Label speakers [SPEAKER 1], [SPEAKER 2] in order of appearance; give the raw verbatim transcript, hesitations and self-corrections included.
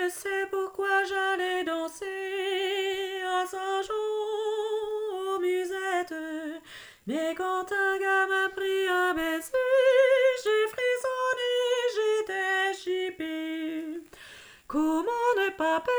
[SPEAKER 1] sais pourquoi j'allais danser à Saint-Jean aux musettes. Mais quand un gars m'a pris un baiser, j'ai frissonné, j'étais chippée. Comment ne pas